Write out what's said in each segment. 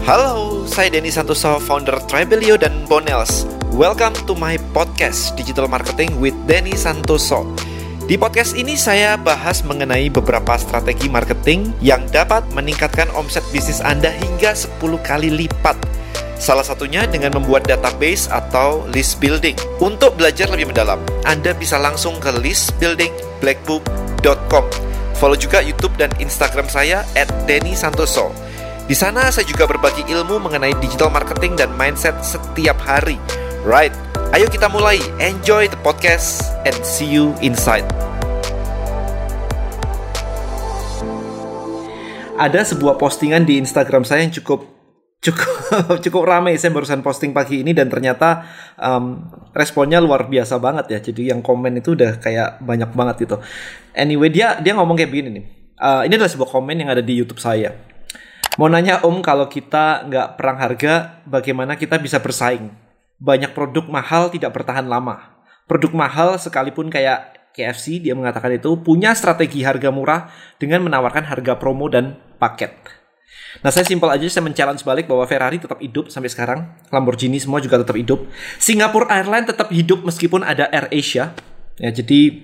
Halo, saya Denny Santoso, founder Tribelio dan Bonels. Welcome to my podcast, Digital Marketing with Denny Santoso. Di podcast ini saya bahas mengenai beberapa strategi marketing yang dapat meningkatkan omset bisnis Anda hingga 10 kali lipat. Salah satunya dengan membuat database atau list building. Untuk belajar lebih mendalam, Anda bisa langsung ke listbuildingblackbook.com. Follow juga YouTube dan Instagram saya @dennysantoso. Di sana saya juga berbagi ilmu mengenai digital marketing dan mindset setiap hari. Right, ayo kita mulai. Enjoy the podcast and see you inside. Ada sebuah postingan di Instagram saya yang cukup ramai. Saya barusan posting pagi ini dan ternyata responnya luar biasa banget ya. Jadi yang komen itu udah kayak banyak banget gitu. Anyway, dia ngomong kayak begini nih. Ini adalah sebuah komen yang ada di YouTube saya. Mau nanya kalau kita nggak perang harga, bagaimana kita bisa bersaing? Banyak produk mahal tidak bertahan lama. Produk mahal sekalipun kayak KFC, dia mengatakan itu, punya strategi harga murah dengan menawarkan harga promo dan paket. Nah, saya simpel aja, saya men-challenge balik bahwa Ferrari tetap hidup sampai sekarang. Lamborghini semua juga tetap hidup. Singapore Airlines tetap hidup meskipun ada AirAsia. Ya, jadi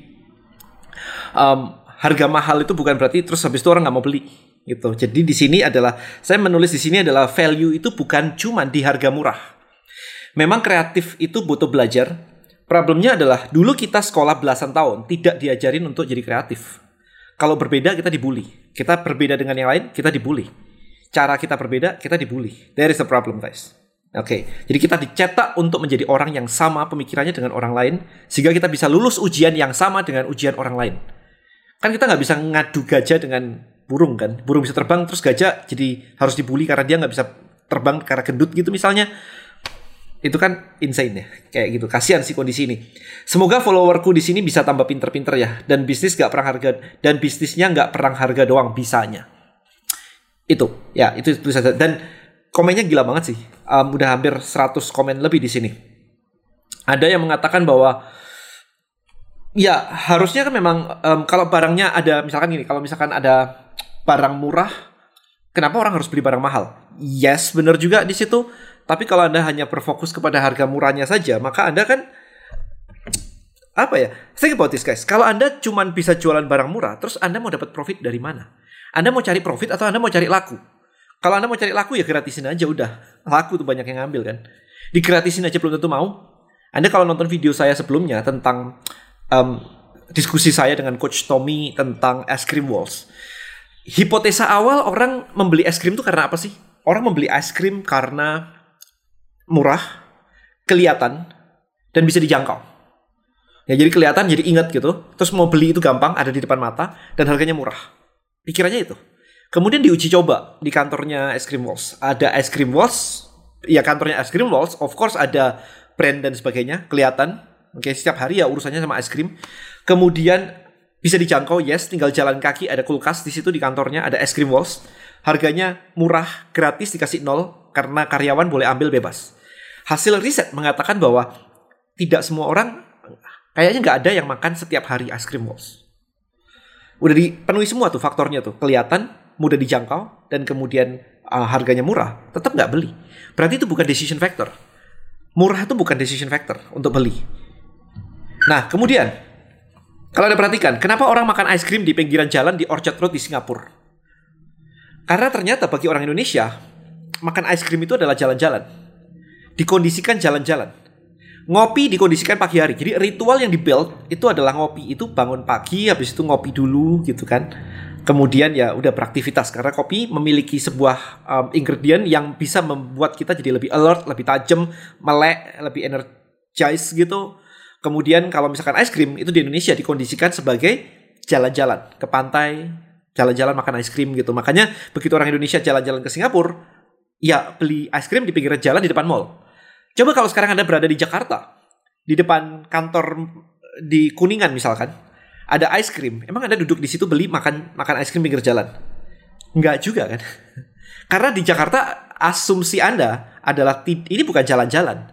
harga mahal itu bukan berarti terus habis itu orang nggak mau beli. Gitu. Jadi di sini adalah saya menulis di sini adalah value itu bukan cuma di harga murah. Memang kreatif itu butuh belajar. Problemnya adalah dulu kita sekolah belasan tahun tidak diajarin untuk jadi kreatif. Kalau berbeda kita dibully. Kita berbeda dengan yang lain, kita dibully. Cara kita berbeda, kita dibully. There is a problem, guys. Oke. Jadi kita dicetak untuk menjadi orang yang sama pemikirannya dengan orang lain sehingga kita bisa lulus ujian yang sama dengan ujian orang lain. Kan kita nggak bisa ngadu gajah dengan burung kan. Burung bisa terbang terus gajah jadi harus dibully karena dia nggak bisa terbang karena gendut gitu misalnya. Itu kan insane ya. Kayak gitu. Kasihan sih kondisi ini. Semoga followerku di sini bisa tambah pinter-pinter ya. Dan bisnis nggak perang harga. Dan bisnisnya nggak perang harga doang bisanya. Itu. Ya itu saja. Dan komennya gila banget sih. Udah hampir 100 komen lebih di sini. Ada yang mengatakan bahwa ya harusnya kan memang kalau barangnya ada misalkan gini. Kalau misalkan ada barang murah, kenapa orang harus beli barang mahal? Yes, benar juga di situ. Tapi kalau Anda hanya berfokus kepada harga murahnya saja, maka Anda kan think about this guys. Kalau Anda cuma bisa jualan barang murah, terus Anda mau dapat profit dari mana? Anda mau cari profit atau Anda mau cari laku? Kalau Anda mau cari laku ya gratisin aja udah. Laku tuh banyak yang ngambil kan. Digratisin aja belum tentu mau. Anda kalau nonton video saya sebelumnya tentang diskusi saya dengan Coach Tommy tentang ice cream walls. Hipotesa awal orang membeli es krim itu karena apa sih? Orang membeli es krim karena murah, kelihatan, dan bisa dijangkau. Ya jadi kelihatan, jadi ingat gitu. Terus mau beli itu gampang, ada di depan mata, dan harganya murah. Pikirannya itu. Kemudian diuji coba di kantornya Ice Cream Walls. Ada Ice Cream Walls, ya kantornya Ice Cream Walls, of course ada brand dan sebagainya, kelihatan. Oke, setiap hari ya urusannya sama es krim. Kemudian bisa dijangkau, yes, tinggal jalan kaki, ada kulkas di situ di kantornya, ada Ice Cream Walls. Harganya murah, gratis, dikasih 0 karena karyawan boleh ambil bebas. Hasil riset mengatakan bahwa tidak semua orang, kayaknya nggak ada yang makan setiap hari Ice Cream Walls. Udah dipenuhi semua tuh faktornya tuh, kelihatan, mudah dijangkau, dan kemudian harganya murah, tetap nggak beli. Berarti itu bukan decision factor. Murah itu bukan decision factor untuk beli. Nah, kemudian kalau Anda perhatikan, kenapa orang makan ice cream di pinggiran jalan di Orchard Road di Singapura? Karena ternyata bagi orang Indonesia, makan ice cream itu adalah jalan-jalan. Dikondisikan jalan-jalan. Ngopi dikondisikan pagi hari. Jadi ritual yang di-build itu adalah ngopi. Itu bangun pagi, habis itu ngopi dulu gitu kan. Kemudian ya udah beraktivitas. Karena kopi memiliki sebuah ingredient yang bisa membuat kita jadi lebih alert, lebih tajam, melek, lebih energized gitu. Kemudian kalau misalkan es krim itu di Indonesia dikondisikan sebagai jalan-jalan ke pantai, jalan-jalan makan es krim gitu. Makanya begitu orang Indonesia jalan-jalan ke Singapura, ya beli es krim di pinggir jalan di depan mall. Coba kalau sekarang Anda berada di Jakarta, di depan kantor di Kuningan misalkan, ada es krim. Emang Anda duduk di situ beli makan es krim pinggir jalan? Enggak juga kan? Karena di Jakarta asumsi Anda adalah ini bukan jalan-jalan.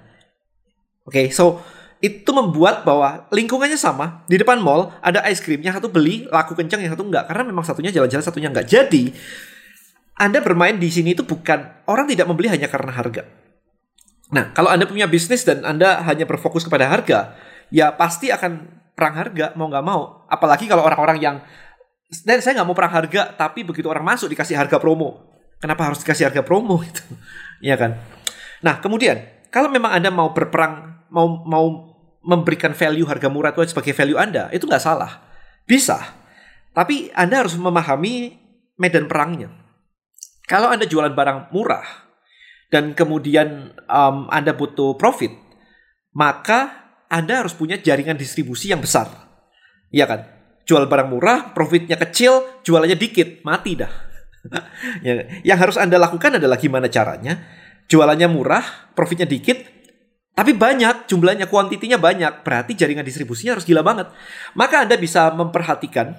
Oke, so itu membuat bahwa lingkungannya sama. Di depan mall ada ice cream, yang satu beli laku kencang, yang satu enggak. Karena memang satunya jalan-jalan, satunya enggak. Jadi Anda bermain di sini itu bukan, orang tidak membeli hanya karena harga. Nah, kalau Anda punya bisnis dan Anda hanya berfokus kepada harga, ya pasti akan perang harga, mau nggak mau. Apalagi kalau orang-orang yang, dan saya nggak mau perang harga, tapi begitu orang masuk dikasih harga promo. Kenapa harus dikasih harga promo itu? Iya kan? Nah, kemudian, kalau memang Anda mau berperang, mau memberikan value harga murah itu sebagai value Anda, itu nggak salah. Bisa. Tapi Anda harus memahami medan perangnya. Kalau Anda jualan barang murah dan kemudian Anda butuh profit, maka Anda harus punya jaringan distribusi yang besar. Iya kan? Jual barang murah, profitnya kecil, jualannya dikit, mati dah. Yang harus Anda lakukan adalah gimana caranya jualannya murah, profitnya dikit, tapi banyak, jumlahnya, kuantitinya banyak. Berarti jaringan distribusinya harus gila banget. Maka Anda bisa memperhatikan,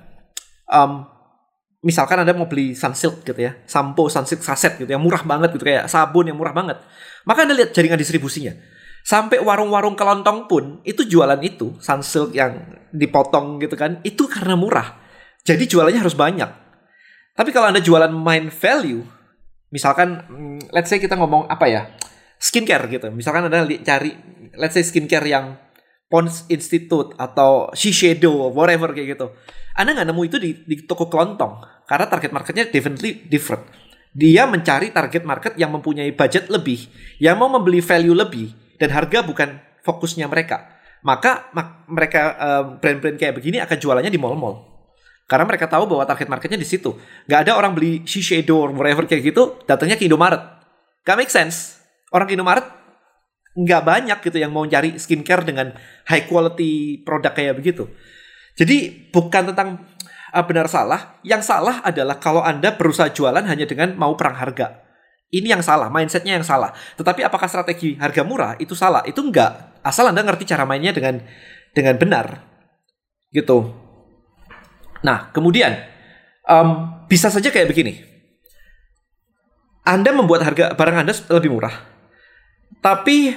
misalkan Anda mau beli Sunsilk gitu ya, sampo Sunsilk saset gitu yang murah banget gitu, kayak sabun yang murah banget. Maka Anda lihat jaringan distribusinya. Sampai warung-warung kelontong pun itu jualan itu, Sunsilk yang dipotong gitu kan, itu karena murah. Jadi jualannya harus banyak. Tapi kalau Anda jualan main value, misalkan let's say kita ngomong apa ya, skincare gitu. Misalkan Anda cari let's say skincare yang Pond's Institute atau Shiseido, whatever kayak gitu. Anda nggak nemu itu di toko kelontong. Karena target marketnya definitely different. Dia mencari target market yang mempunyai budget lebih, yang mau membeli value lebih, dan harga bukan fokusnya mereka. Maka mereka brand-brand kayak begini akan jualannya di mall-mall. Karena mereka tahu bahwa target marketnya di situ. Nggak ada orang beli Shiseido or whatever kayak gitu, datangnya ke Indomaret. Gak make sense. Orang ke Indomaret nggak banyak gitu yang mau cari skincare dengan high quality produk kayak begitu. Jadi bukan tentang benar salah. Yang salah adalah kalau Anda berusaha jualan hanya dengan mau perang harga. Ini yang salah, mindsetnya yang salah. Tetapi apakah strategi harga murah itu salah? Itu enggak. Asal Anda ngerti cara mainnya dengan benar. Gitu. Nah, kemudian bisa saja kayak begini. Anda membuat harga barang Anda lebih murah. Tapi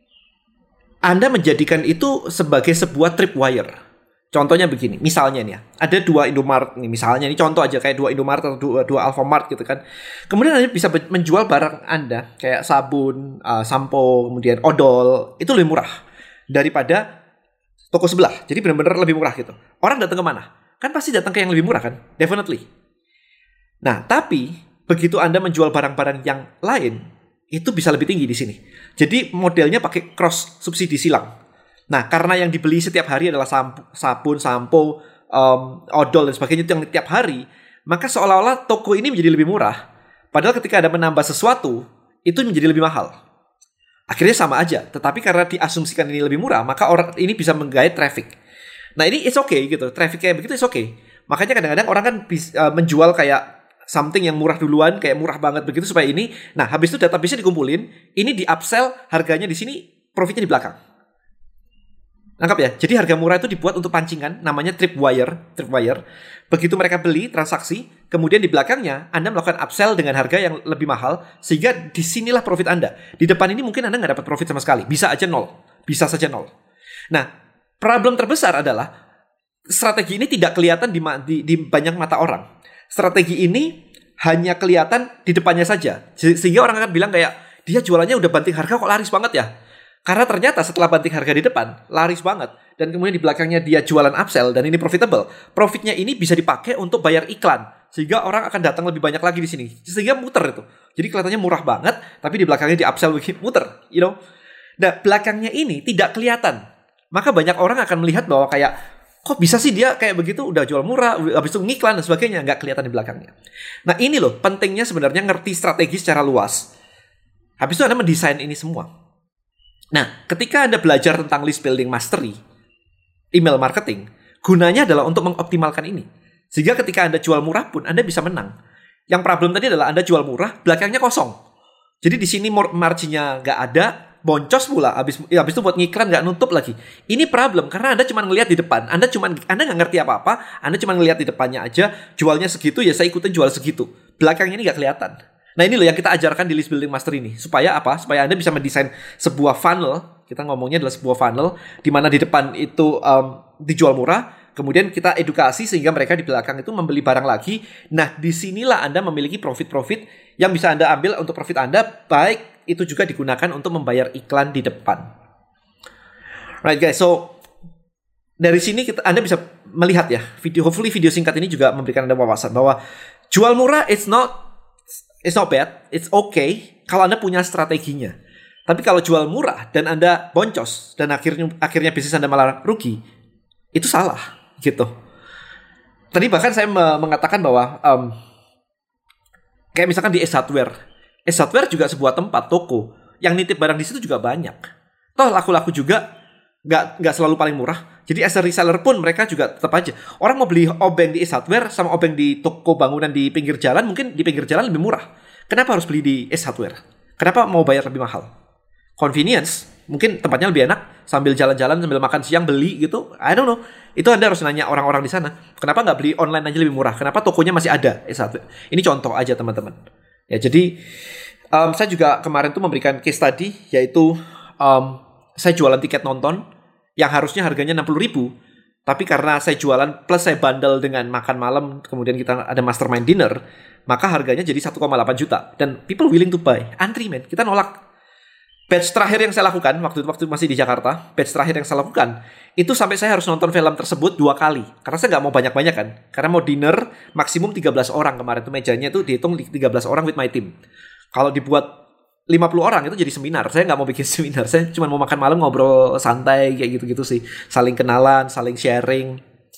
Anda menjadikan itu sebagai sebuah tripwire. Contohnya begini, misalnya nih ya, ada 2 Indomaret nih, misalnya ini contoh aja kayak 2 Indomaret atau 2 Alfamart gitu kan. Kemudian Anda bisa menjual barang Anda kayak sabun, sampo, kemudian odol, itu lebih murah daripada toko sebelah. Jadi benar-benar lebih murah gitu. Orang datang ke mana? Kan pasti datang ke yang lebih murah kan? Definitely. Nah, tapi begitu Anda menjual barang-barang yang lain, itu bisa lebih tinggi di sini. Jadi modelnya pakai cross subsidi silang. Nah, karena yang dibeli setiap hari adalah sabun, sampo, odol dan sebagainya itu yang tiap hari, maka seolah-olah toko ini menjadi lebih murah. Padahal ketika Anda menambah sesuatu, itu menjadi lebih mahal. Akhirnya sama aja, tetapi karena diasumsikan ini lebih murah, maka orang ini bisa menggait traffic. Nah, ini it's okay gitu. Traffic kayak begitu it's okay. Makanya kadang-kadang orang kan menjual kayak something yang murah duluan, kayak murah banget begitu supaya ini. Nah, habis itu database-nya dikumpulin, ini di-upsell harganya di sini, profitnya di belakang. Nangkap ya? Jadi harga murah itu dibuat untuk pancingan, namanya tripwire. Begitu mereka beli, transaksi, kemudian di belakangnya Anda melakukan upsell dengan harga yang lebih mahal, sehingga disinilah profit Anda. Di depan ini mungkin Anda nggak dapat profit sama sekali. Bisa aja nol. Bisa saja nol. Nah, problem terbesar adalah strategi ini tidak kelihatan di banyak mata orang. Strategi ini hanya kelihatan di depannya saja. Sehingga orang akan bilang kayak, dia jualannya udah banting harga kok laris banget ya. Karena ternyata setelah banting harga di depan, laris banget. Dan kemudian di belakangnya dia jualan upsell dan ini profitable. Profitnya ini bisa dipakai untuk bayar iklan. Sehingga orang akan datang lebih banyak lagi di sini. Sehingga muter itu. Jadi kelihatannya murah banget, tapi di belakangnya di upsell muter. You know? Nah, belakangnya ini tidak kelihatan. Maka banyak orang akan melihat bahwa kayak, kok bisa sih dia kayak begitu, udah jual murah, habis itu ngiklan dan sebagainya. Nggak kelihatan di belakangnya. Nah, ini loh pentingnya sebenarnya ngerti strategi secara luas. Habis itu Anda mendesain ini semua. Nah, ketika Anda belajar tentang list building mastery, email marketing, gunanya adalah untuk mengoptimalkan ini. Sehingga ketika Anda jual murah pun, Anda bisa menang. Yang problem tadi adalah Anda jual murah, belakangnya kosong. Jadi di sini marginnya nggak ada, boncos pula. Habis itu buat ngiklan nggak nutup lagi. Ini problem karena Anda cuma ngelihat di depan. Anda nggak ngerti apa-apa. Anda cuma ngelihat di depannya aja. Jualnya segitu, ya saya ikutin jual segitu. Belakangnya ini nggak kelihatan. Nah, ini loh yang kita ajarkan di list building master ini. Supaya apa? Supaya Anda bisa mendesain sebuah funnel. Kita ngomongnya adalah sebuah funnel. Di mana di depan itu dijual murah. Kemudian kita edukasi sehingga mereka di belakang itu membeli barang lagi. Nah, disinilah Anda memiliki profit-profit yang bisa Anda ambil untuk profit Anda, baik itu juga digunakan untuk membayar iklan di depan. Right guys, so dari sini Anda bisa melihat ya, hopefully video singkat ini juga memberikan Anda wawasan bahwa jual murah it's not bad, it's okay kalau Anda punya strateginya. Tapi kalau jual murah dan Anda boncos dan akhirnya bisnis Anda malah rugi, itu salah. Gitu. Tadi bahkan saya mengatakan bahwa kayak misalkan di S-Hardware juga sebuah tempat toko yang nitip barang di situ juga banyak. Toh laku-laku juga nggak selalu paling murah. Jadi as a reseller pun mereka juga tetap aja. Orang mau beli obeng di S-Hardware sama obeng di toko bangunan di pinggir jalan, mungkin di pinggir jalan lebih murah. Kenapa harus beli di S-Hardware? Kenapa mau bayar lebih mahal? Convenience. Mungkin tempatnya lebih enak, sambil jalan-jalan, sambil makan siang beli gitu. I don't know. Itu Anda harus nanya orang-orang di sana. Kenapa nggak beli online aja lebih murah? Kenapa tokonya masih ada? Ini contoh aja teman-teman. Ya jadi saya juga kemarin tuh memberikan case study, yaitu saya jualan tiket nonton yang harusnya harganya 60.000. Tapi karena saya jualan plus saya bundle dengan makan malam, kemudian kita ada mastermind dinner, maka harganya jadi 1,8 juta. Dan people willing to buy. Antri men, kita nolak. Batch terakhir yang saya lakukan, waktu masih di Jakarta, batch terakhir yang saya lakukan, itu sampai saya harus nonton film tersebut 2 kali. Karena saya nggak mau banyak-banyak kan. Karena mau dinner, maksimum 13 orang kemarin. Itu mejanya itu dihitung 13 orang with my team. Kalau dibuat 50 orang itu jadi seminar. Saya nggak mau bikin seminar. Saya cuma mau makan malam, ngobrol santai, kayak gitu-gitu sih. Saling kenalan, saling sharing.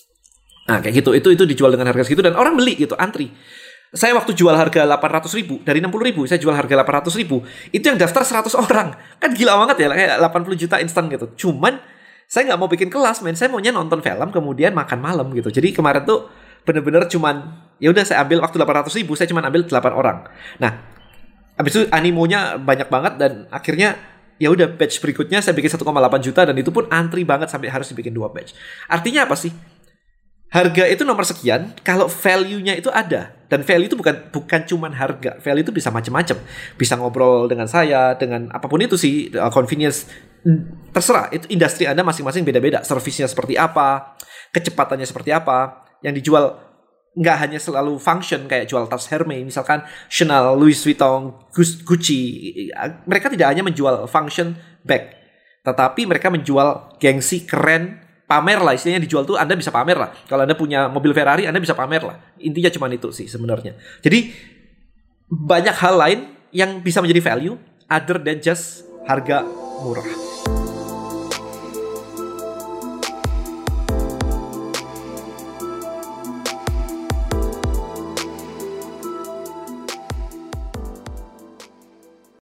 Nah kayak gitu. Itu dijual dengan harga segitu dan orang beli gitu, antri. Saya waktu jual harga 800.000, dari 60.000 saya jual harga 800.000. Itu yang daftar 100 orang. Kan gila banget ya, kayak 80 juta instan gitu. Cuman saya nggak mau bikin kelas, men. Saya maunya nonton film kemudian makan malam gitu. Jadi kemarin tuh bener-bener cuman ya udah saya ambil waktu 800.000, saya cuman ambil 8 orang. Nah, habis itu animonya banyak banget dan akhirnya ya udah batch berikutnya saya bikin 1,8 juta dan itu pun antri banget sampai harus dibikin 2 batch. Artinya apa sih? Harga itu nomor sekian kalau value-nya itu ada. Dan value itu bukan cuman harga. Value itu bisa macam-macam. Bisa ngobrol dengan saya, dengan apapun itu sih, convenience. Terserah, itu industri Anda masing-masing beda-beda. Servisnya seperti apa, kecepatannya seperti apa. Yang dijual nggak hanya selalu function kayak jual tas Hermes, misalkan Chanel, Louis Vuitton, Gucci. Mereka tidak hanya menjual function bag, tetapi mereka menjual gengsi, keren, pamer lah, istilahnya dijual tuh Anda bisa pamer lah. Kalau Anda punya mobil Ferrari, Anda bisa pamer lah. Intinya cuma itu sih sebenarnya. Jadi banyak hal lain yang bisa menjadi value other than just harga murah.